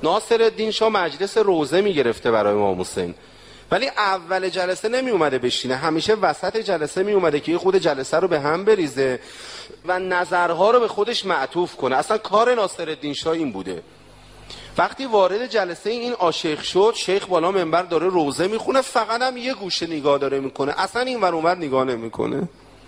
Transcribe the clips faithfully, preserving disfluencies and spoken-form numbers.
ناصرالدین شاه مجلس روضه میگرفته برای امام حسین، ولی اول جلسه نمی اومده بشینه، همیشه وسط جلسه می اومده که خود جلسه رو به هم بریزه و نظرها رو به خودش معطوف کنه. اصلا کار ناصرالدین شاه این بوده. وقتی وارد جلسه این آشیخ شد، شیخ بالا منبر داره روضه میخونه، فقط هم یه گوشه نگاه داره میکنه، اصلا این ور اون ور نگاه نمیکنه.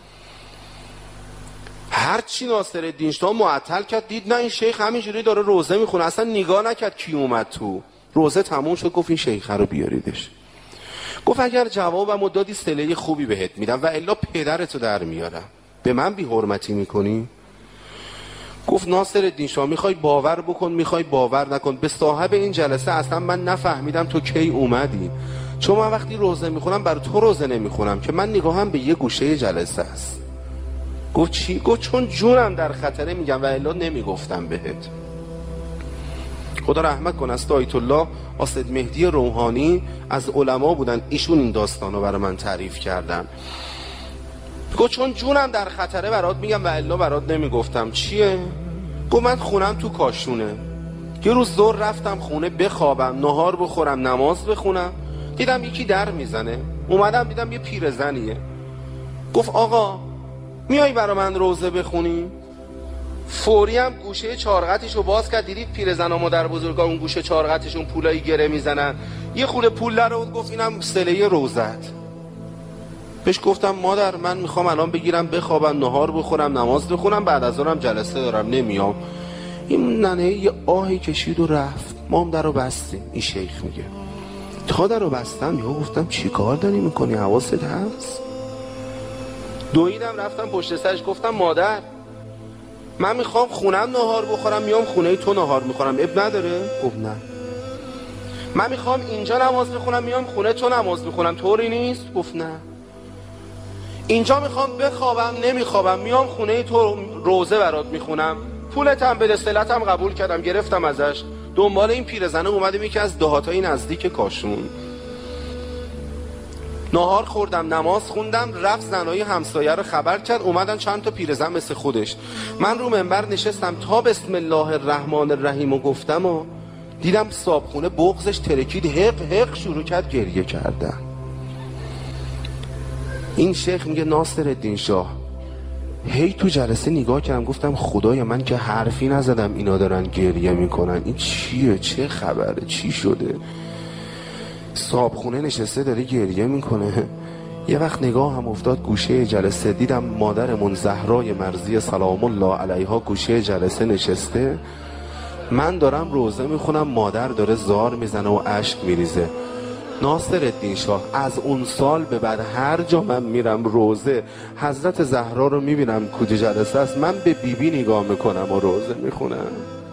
هر چی ناصرالدین شاه معطل کرد، دید نه این شیخ همینجوری داره روضه میخونه، اصلا نگاه نکرد کی اومد تو. روضه تموم شد، گفت این شیخ رو بیاریدش. گفت اگر جوابمو دادی صله خوبی بهت میدم و الا پدرتو در میارم. به من بی حرمتی میکنی؟ گفت ناصرالدین شاه میخوای باور بکن میخوای باور نکن، به صاحب این جلسه اصلا من نفهمیدم تو کی اومدی، چون من وقتی روضه میخونم برای تو روضه نمیخونم که من نگاهم به یه گوشه جلسه است. گفت چی؟ گفت چون جونم در خطره میگم و الا نمیگفتم بهت. خدا رحمت کنه است آیت الله اسد مهدی روحانی از علما بودن، ایشون این داستانو برای من تعریف کردن. گفت چون جونم در خطره برات میگم و الا برات نمیگفتم. چیه؟ گفت من خونم تو کاشونه، یه روز ظهر رفتم خونه بخوابم، نهار بخورم، نماز بخونم، دیدم یکی در میزنه، اومدم دیدم یه پیرزنیه. گفت آقا میای برا من روضه بخونی؟ فوری هم گوشه چارقتش رو باز کرد، دیدید پیرزن و مادر بزرگا اون گوشه چارقتشون پولایی گره میزنن، یه خورده پول رو گفت اینم صله روضت. بهش گفتم مادر من میخوام الان بگیرم بخوابم، نهار بخورم، نماز بخونم، بعد از اونم جلسه دارم نمیام. این ننه یه آهی کشید و رفت. ما هم در رو بستیم. این شیخ میگه تا در رو بستم یا گفتم چی کار داری میکنی، حواست هست؟ دویدم رفتم پشت سرش، گفتم مادر من میخوام خونم نهار بخورم، میام خونه تو نهار میخورم، اب نداره؟ گفت نه. من میخوام اینجا نماز بخونم، میام خونه تو نماز میخونم، طوری نیست؟ گفت نه. اینجا میخوام بخوابم نمیخوابم، میام خونه تو روضه برات میخونم، پولتم بده، صلتم قبول کردم، گرفتم ازش. دنبال این پیرزنه اومدیم یکی از دهاتای نزدیک کاشون، نهار خوردم، نماز خوندم، رفت زنای همسایه رو خبر کرد، اومدن چند تا پیرزن مثل خودش. من رو منبر نشستم تا بسم الله الرحمن الرحیم و گفتم و دیدم صابخونه بغضش ترکید، حق حق شروع کرد گریه کردن. این شیخ میگه ناصرالدین شاه هی تو جلسه نگاه کردم، گفتم خدایا من که حرفی نزدم اینا دارن گریه میکنن، این چیه؟ چه خبره؟ چی شده؟ صابخونه نشسته داره گریه میکنه. یه وقت نگاه هم افتاد گوشه جلسه، دیدم مادرمون زهرای مرضی سلام الله علیها گوشه جلسه نشسته، من دارم روضه میخونم، مادر داره زار میزنه و اشک میریزه. ناصرالدین شاه از اون سال به بعد هر جا من میرم روضه حضرت زهرا رو میبینم کجا جلسه است، من به بیبی نگاه میکنم و روضه میخونم.